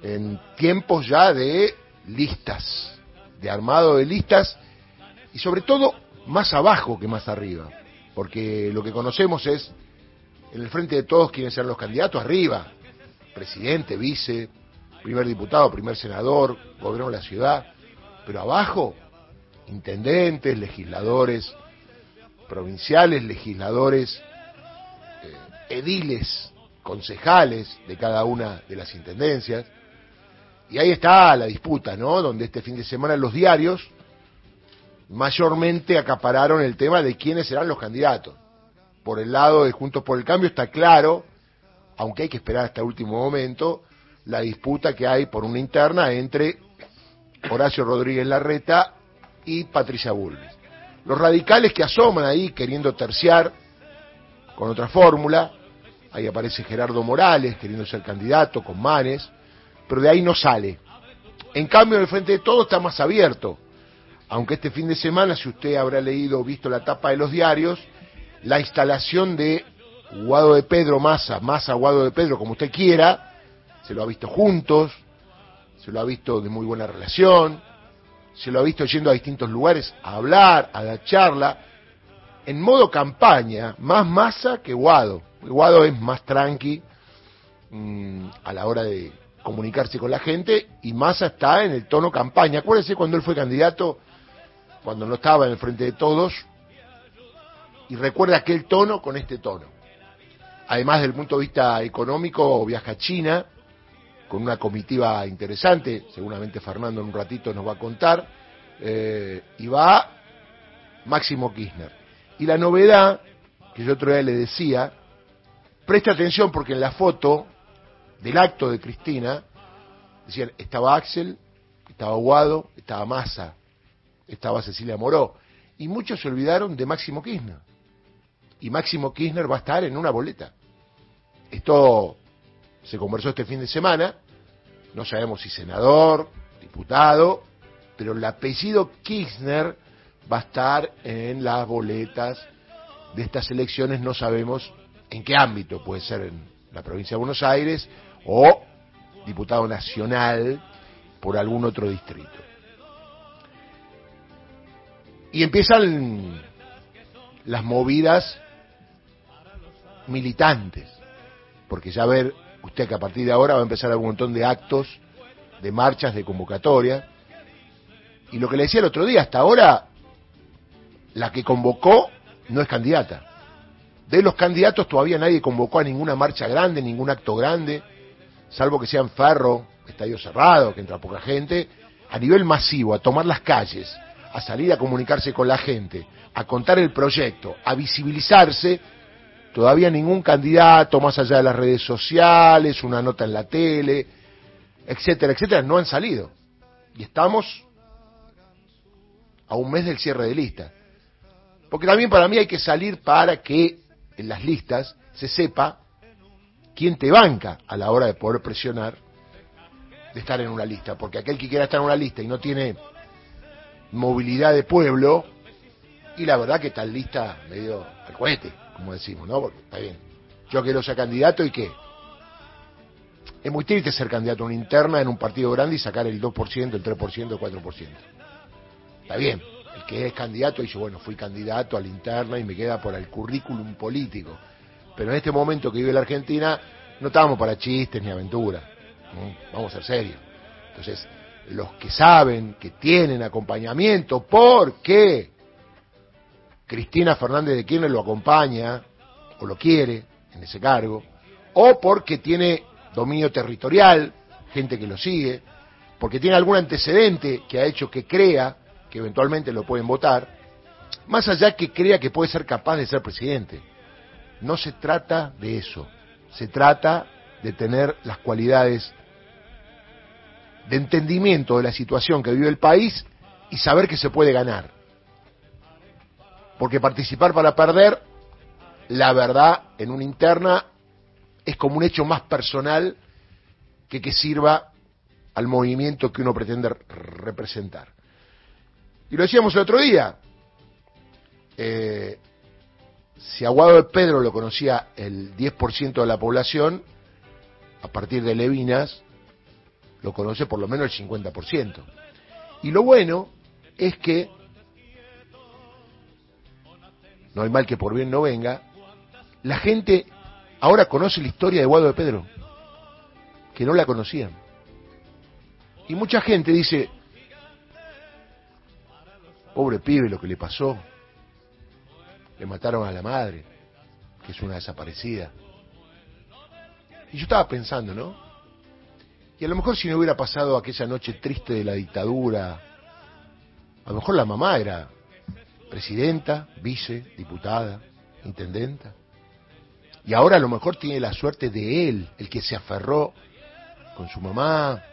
en tiempos ya de listas, de armado de listas, y sobre todo más abajo que más arriba, porque lo que conocemos es, en el frente de todos, quiénes serán los candidatos arriba: presidente, vice, primer diputado, primer senador, gobierno de la ciudad, pero abajo, intendentes, legisladores provinciales, legisladores, ediles, concejales de cada una de las intendencias. Y ahí está la disputa, ¿no? Donde este fin de semana los diarios mayormente acapararon el tema de quiénes serán los candidatos. Por el lado de Juntos por el Cambio está claro, aunque hay que esperar hasta el último momento, la disputa que hay por una interna entre Horacio Rodríguez Larreta y Patricia Bullrich. Los radicales que asoman ahí queriendo terciar con otra fórmula, ahí aparece Gerardo Morales queriendo ser candidato con Manes, pero de ahí no sale. En cambio, el Frente de Todos está más abierto, aunque este fin de semana, si usted habrá leído o visto la tapa de los diarios, la instalación de Guado de Pedro, Massa Guado de Pedro, como usted quiera, se lo ha visto juntos, se lo ha visto de muy buena relación, se lo ha visto yendo a distintos lugares a hablar, a dar charla, en modo campaña, más Massa que Guado. Guado es más tranqui a la hora de comunicarse con la gente, y Massa está en el tono campaña. Acuérdense cuando él fue candidato, cuando no estaba en el Frente de Todos, y recuerda aquel tono con este tono. Además, desde el punto de vista económico, viaja a China con una comitiva interesante, seguramente Fernando en un ratito nos va a contar, y va Máximo Kirchner. Y la novedad, que yo otro día le decía, presta atención porque en la foto del acto de Cristina, decían, estaba Axel, estaba Guado, estaba Massa, estaba Cecilia Moró, y muchos se olvidaron de Máximo Kirchner. Y Máximo Kirchner va a estar en una boleta. Esto se conversó este fin de semana, no sabemos si senador, diputado, pero el apellido Kirchner va a estar en las boletas de estas elecciones, no sabemos en qué ámbito, puede ser en la provincia de Buenos Aires o diputado nacional por algún otro distrito. Y empiezan las movidas militantes, porque ya ver usted que a partir de ahora va a empezar un montón de actos, de marchas, de convocatoria, y lo que le decía el otro día, hasta ahora la que convocó no es candidata. De los candidatos todavía nadie convocó a ninguna marcha grande, ningún acto grande, salvo que sean Ferro, estadio cerrado, que entra poca gente, a nivel masivo, a tomar las calles, a salir a comunicarse con la gente, a contar el proyecto, a visibilizarse. Todavía ningún candidato, más allá de las redes sociales, una nota en la tele, etcétera, etcétera, no han salido. Y estamos a un mes del cierre de lista. Porque también para mí hay que salir para que en las listas se sepa quién te banca a la hora de poder presionar de estar en una lista. Porque aquel que quiera estar en una lista y no tiene movilidad de pueblo, y la verdad que está en lista medio al cohete, como decimos, ¿no? Porque está bien, yo quiero ser candidato, ¿y qué? Es muy triste ser candidato a una interna en un partido grande y sacar el 2%, el 3%, el 4%. Está bien, el que es candidato dice, bueno, fui candidato a la interna y me queda por el currículum político. Pero en este momento que vive la Argentina, no estamos para chistes ni aventuras, ¿no? Vamos a ser serios. Entonces, los que saben que tienen acompañamiento, porque Cristina Fernández de Kirchner lo acompaña o lo quiere en ese cargo, o porque tiene dominio territorial, gente que lo sigue, porque tiene algún antecedente que ha hecho que crea que eventualmente lo pueden votar, más allá que crea que puede ser capaz de ser presidente. No se trata de eso, se trata de tener las cualidades de entendimiento de la situación que vive el país y saber que se puede ganar. Porque participar para perder, la verdad, en una interna es como un hecho más personal que sirva al movimiento que uno pretende representar. Y lo decíamos el otro día, si a Guado de Pedro lo conocía el 10% de la población, a partir de Levinas, lo conoce por lo menos el 50%. Y lo bueno es que, no hay mal que por bien no venga, la gente ahora conoce la historia de Guado de Pedro, que no la conocían. Y mucha gente dice, pobre pibe lo que le pasó, le mataron a la madre, que es una desaparecida. Y yo estaba pensando, ¿no? Y a lo mejor si no hubiera pasado aquella noche triste de la dictadura, a lo mejor la mamá era presidenta, vice, diputada, intendenta. Y ahora a lo mejor tiene la suerte de él, el que se aferró con su mamá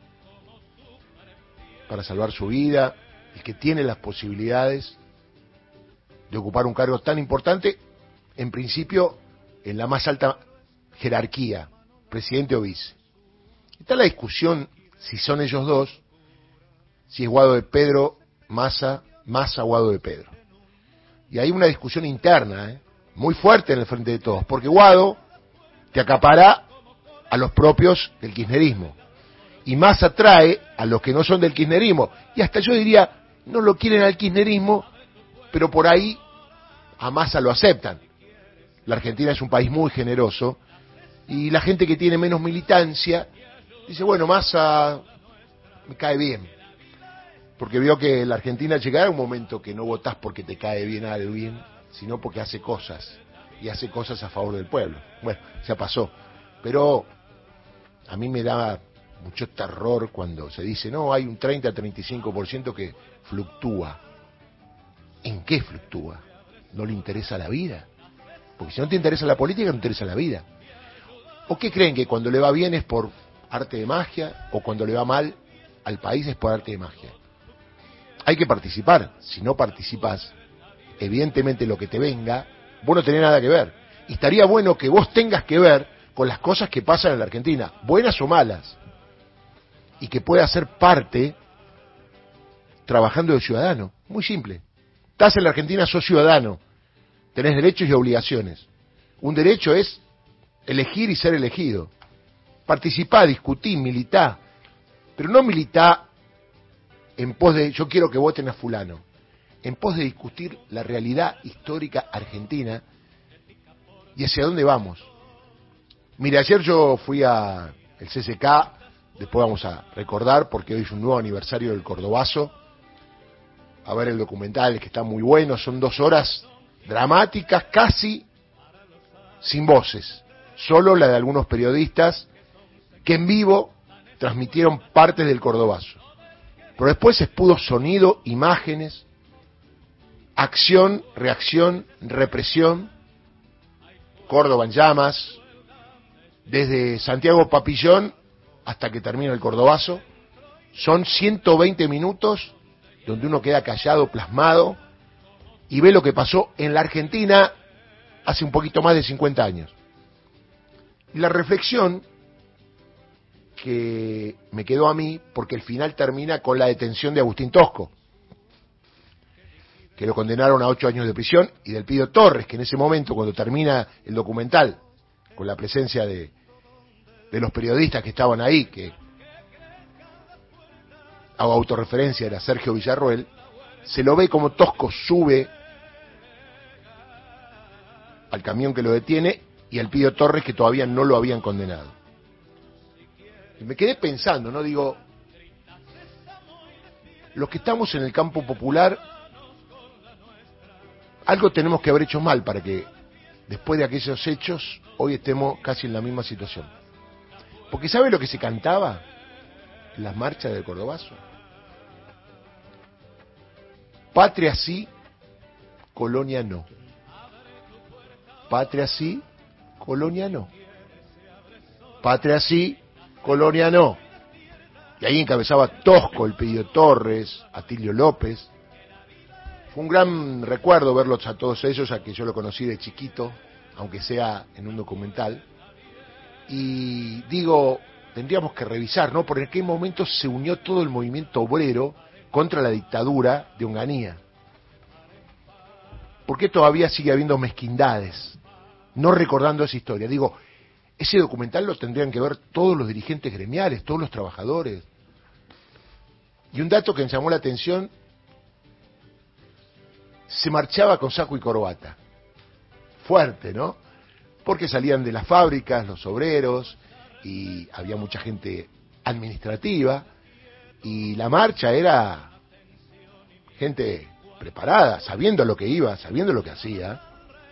para salvar su vida, el que tiene las posibilidades de ocupar un cargo tan importante, en principio en la más alta jerarquía, presidente o vice. Está la discusión si son ellos dos, si es Guado de Pedro, Massa Guado de Pedro. Y hay una discusión interna, muy fuerte en el frente de todos, porque Guado te acapara a los propios del kirchnerismo, y Massa trae a los que no son del kirchnerismo, y hasta yo diría, no lo quieren al kirchnerismo, pero por ahí a Massa lo aceptan. La Argentina es un país muy generoso, y la gente que tiene menos militancia dice, bueno, Massa me cae bien, porque vio que la Argentina llegará a un momento que no votás porque te cae bien alguien, sino porque hace cosas, y hace cosas a favor del pueblo. Bueno, ya pasó, pero a mí me da mucho terror cuando se dice, no, hay un 30-35% que fluctúa. ¿En qué fluctúa? ¿No le interesa la vida? Porque si no te interesa la política, no te interesa la vida. ¿O qué creen, que cuando le va bien es por arte de magia, o cuando le va mal al país es por arte de magia? Hay que participar. Si no participas, evidentemente lo que te venga, vos no tenés nada que ver. Y estaría bueno que vos tengas que ver con las cosas que pasan en la Argentina, buenas o malas, y que puedas ser parte trabajando de ciudadano. Muy simple. Estás en la Argentina, sos ciudadano, tenés derechos y obligaciones. Un derecho es elegir y ser elegido. Participá, discutí, militá, pero no militá en pos de yo quiero que voten a fulano, en pos de discutir la realidad histórica argentina y hacia dónde vamos. Mire, ayer yo fui a el CCK, después vamos a recordar porque hoy es un nuevo aniversario del Cordobazo, a ver el documental, que está muy bueno, son 2 horas dramáticas, casi sin voces, solo la de algunos periodistas que en vivo transmitieron partes del Cordobazo. Pero después se pudo sonido, imágenes, acción, reacción, represión, Córdoba en llamas, desde Santiago Papillón hasta que termina el Cordobazo. Son 120 minutos donde uno queda callado, plasmado, y ve lo que pasó en la Argentina hace un poquito más de 50 años. Y la reflexión que me quedó a mí, porque el final termina con la detención de Agustín Tosco, que lo condenaron a 8 años de prisión, y del Pío Torres, que en ese momento, cuando termina el documental, con la presencia de los periodistas que estaban ahí, que hago autorreferencia, era Sergio Villarroel, se lo ve como Tosco sube al camión que lo detiene, y al Pío Torres, que todavía no lo habían condenado. Y me quedé pensando, ¿no? Digo, los que estamos en el campo popular, algo tenemos que haber hecho mal para que después de aquellos hechos hoy estemos casi en la misma situación. Porque ¿sabe lo que se cantaba en las marchas del Cordobazo? Patria sí, colonia no. Patria sí, colonia no. Patria sí, colonia no. Y ahí encabezaba Tosco, el Pío Torres, Atilio López. Fue un gran recuerdo verlos a todos ellos, a que yo lo conocí de chiquito, aunque sea en un documental. Y digo, tendríamos que revisar, ¿no? Por en qué momento se unió todo el movimiento obrero contra la dictadura de Onganía. ¿Por qué todavía sigue habiendo mezquindades? No recordando esa historia. Digo, ese documental lo tendrían que ver todos los dirigentes gremiales, todos los trabajadores. Y un dato que me llamó la atención, se marchaba con saco y corbata. Fuerte, ¿no? Porque salían de las fábricas, los obreros, y había mucha gente administrativa, y la marcha era gente preparada, sabiendo lo que iba, sabiendo lo que hacía,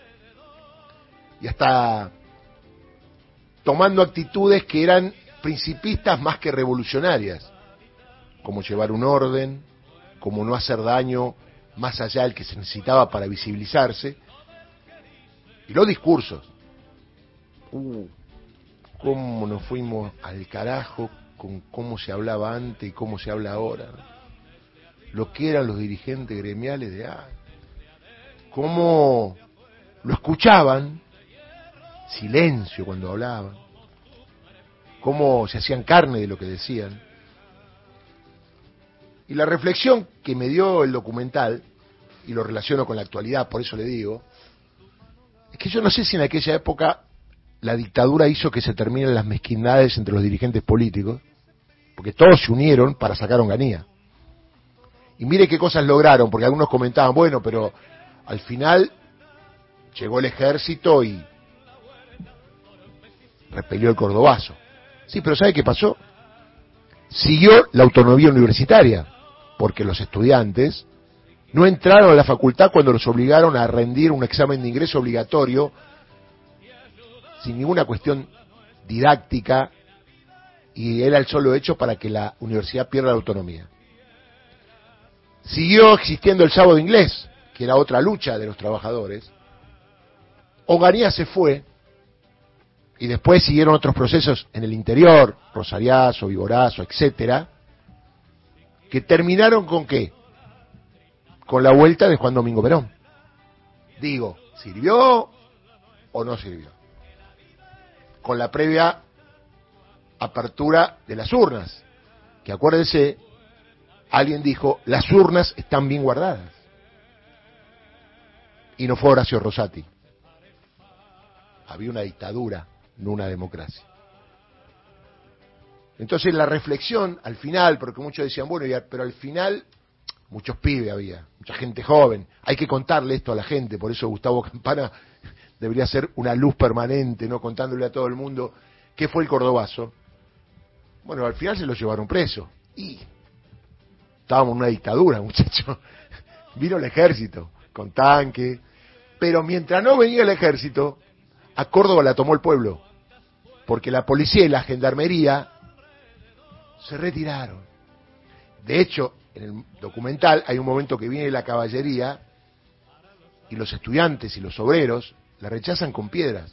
y hasta tomando actitudes que eran principistas más que revolucionarias, como llevar un orden, como no hacer daño más allá del que se necesitaba para visibilizarse, y los discursos. Cómo nos fuimos al carajo con cómo se hablaba antes y cómo se habla ahora, ¿no? Lo que eran los dirigentes gremiales de antes, cómo lo escuchaban, silencio cuando hablaban, cómo se hacían carne de lo que decían. Y la reflexión que me dio el documental, y lo relaciono con la actualidad, por eso le digo, es que yo no sé si en aquella época la dictadura hizo que se terminen las mezquindades entre los dirigentes políticos, porque todos se unieron para sacar Onganía. Y mire qué cosas lograron, porque algunos comentaban, bueno, pero al final llegó el ejército y repelió el cordobazo. Sí, pero ¿sabe qué pasó? Siguió la autonomía universitaria, porque los estudiantes no entraron a la facultad cuando los obligaron a rendir un examen de ingreso obligatorio sin ninguna cuestión didáctica, y era el solo hecho para que la universidad pierda la autonomía. Siguió existiendo el sábado inglés, que era otra lucha de los trabajadores. Onganía se fue, y después siguieron otros procesos en el interior, Rosariazo, Viborazo, etcétera, que terminaron con ¿qué? Con la vuelta de Juan Domingo Perón. Digo, ¿sirvió o no sirvió? Con la previa apertura de las urnas, que acuérdense, alguien dijo, las urnas están bien guardadas, y no fue Horacio Rosati. Había una dictadura, no una democracia. Entonces la reflexión al final, porque muchos decían, bueno, pero al final, muchos pibes había, mucha gente joven, hay que contarle esto a la gente, por eso Gustavo Campana debería ser una luz permanente, no contándole a todo el mundo qué fue el cordobazo. Bueno, al final se lo llevaron preso, y estábamos en una dictadura, muchachos. Vino el ejército, con tanque, pero mientras no venía el ejército, a Córdoba la tomó el pueblo, porque la policía y la gendarmería se retiraron. De hecho, en el documental hay un momento que viene la caballería y los estudiantes y los obreros la rechazan con piedras.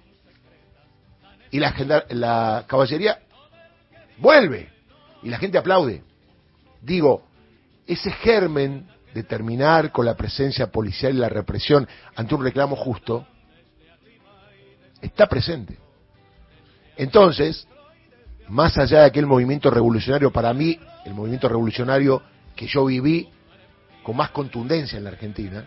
Y la caballería vuelve y la gente aplaude. Digo, ese germen de terminar con la presencia policial y la represión ante un reclamo justo está presente. Entonces, más allá de aquel movimiento revolucionario, para mí, el movimiento revolucionario que yo viví con más contundencia en la Argentina,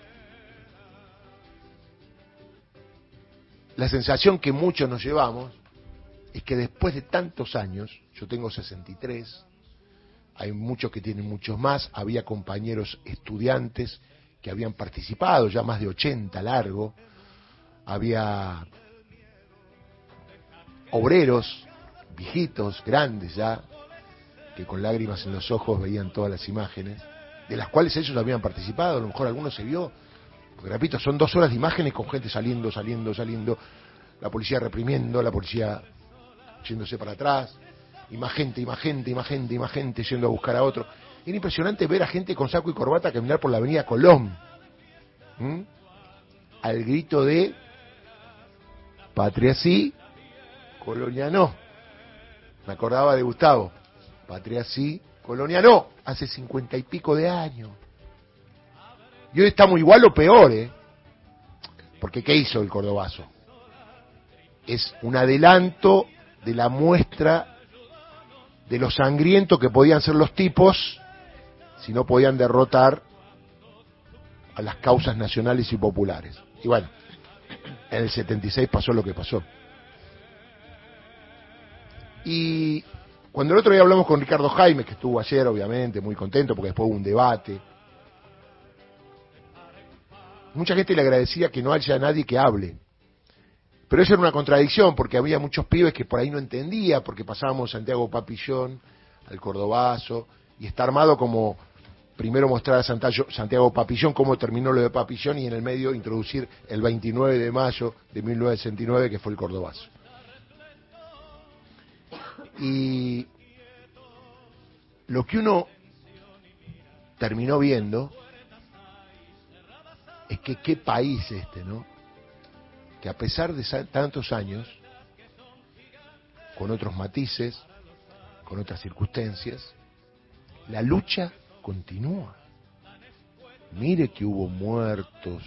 la sensación que muchos nos llevamos es que después de tantos años, yo tengo 63, hay muchos que tienen muchos más, había compañeros estudiantes que habían participado, ya más de 80 largo, había obreros, viejitos, grandes ya, que con lágrimas en los ojos veían todas las imágenes, de las cuales ellos habían participado, a lo mejor algunos se vio, porque repito, son 2 horas de imágenes con gente saliendo, la policía reprimiendo, la policía yéndose para atrás, y más gente yendo a buscar a otro. Era impresionante ver a gente con saco y corbata caminar por la avenida Colón, al grito de patria sí, colonia no. Me acordaba de Gustavo, patria sí, colonia no, hace 50 y pico de años. Y hoy estamos igual o peor, porque ¿qué hizo el cordobazo? Es un adelanto de la muestra de lo sangriento que podían ser los tipos si no podían derrotar a las causas nacionales y populares. Y bueno, en el 76 pasó lo que pasó. Y cuando el otro día hablamos con Ricardo Jaime, que estuvo ayer, obviamente, muy contento, porque después hubo un debate, mucha gente le agradecía que no haya nadie que hable. Pero eso era una contradicción, porque había muchos pibes que por ahí no entendía, porque pasábamos Santiago Papillón al Cordobazo, y está armado como primero mostrar a Santiago Papillón cómo terminó lo de Papillón, y en el medio introducir el 29 de mayo de 1969, que fue el Cordobazo. Y lo que uno terminó viendo es que qué país ¿no? Que a pesar de tantos años, con otros matices, con otras circunstancias, la lucha continúa. Mire que hubo muertos,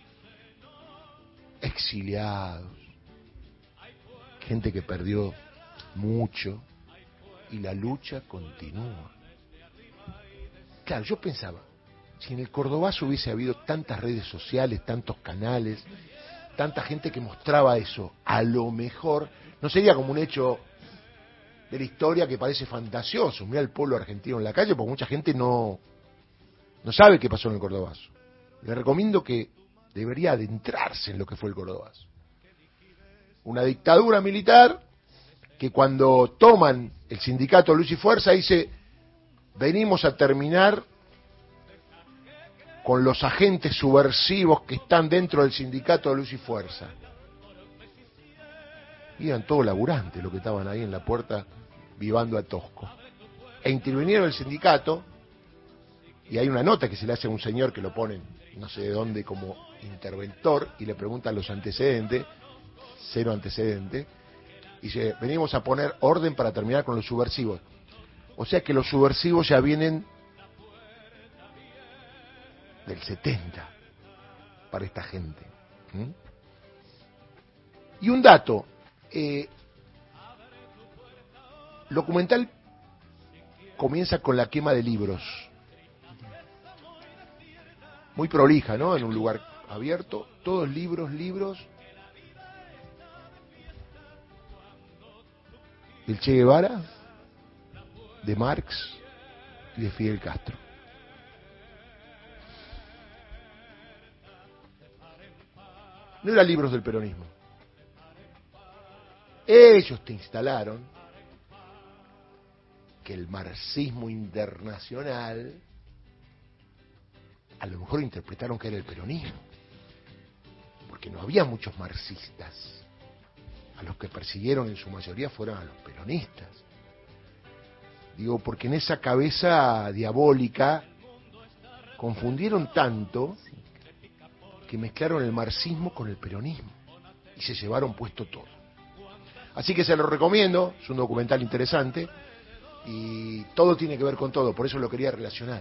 exiliados, gente que perdió mucho, y la lucha continúa. Claro, yo pensaba, si en el Cordobazo hubiese habido tantas redes sociales, tantos canales, tanta gente que mostraba eso, a lo mejor no sería como un hecho de la historia que parece fantasioso. Mira el pueblo argentino en la calle, porque mucha gente no sabe qué pasó en el Cordobazo. Le recomiendo que debería adentrarse en lo que fue el Cordobazo. Una dictadura militar que cuando toman el sindicato Luz y Fuerza dice: venimos a terminar con los agentes subversivos que están dentro del sindicato de Luz y Fuerza. Y eran todos laburantes los que estaban ahí en la puerta vivando a Tosco. E intervinieron el sindicato, y hay una nota que se le hace a un señor que lo ponen no sé de dónde como interventor, y le preguntan los antecedentes, cero antecedentes, y dice: venimos a poner orden para terminar con los subversivos. O sea que los subversivos ya vienen del 70 para esta gente. Y un dato, el documental comienza con la quema de libros, muy prolija, ¿no? En un lugar abierto, todos libros del Che Guevara, de Marx y de Fidel Castro. No eran libros del peronismo. Ellos te instalaron que el marxismo internacional, a lo mejor interpretaron que era el peronismo, porque no había muchos marxistas. A los que persiguieron en su mayoría fueron a los peronistas. Digo, porque en esa cabeza diabólica confundieron tanto que mezclaron el marxismo con el peronismo y se llevaron puesto todo. Así que se lo recomiendo, es un documental interesante y todo tiene que ver con todo, por eso lo quería relacionar.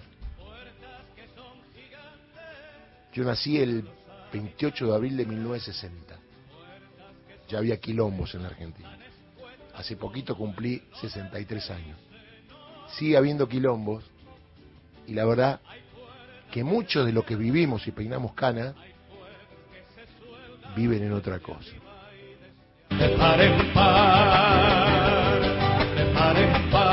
Yo nací el 28 de abril de 1960. Ya había quilombos en la Argentina. Hace poquito cumplí 63 años. Sigue habiendo quilombos y la verdad que muchos de los que vivimos y peinamos cana viven en otra cosa. De par en par,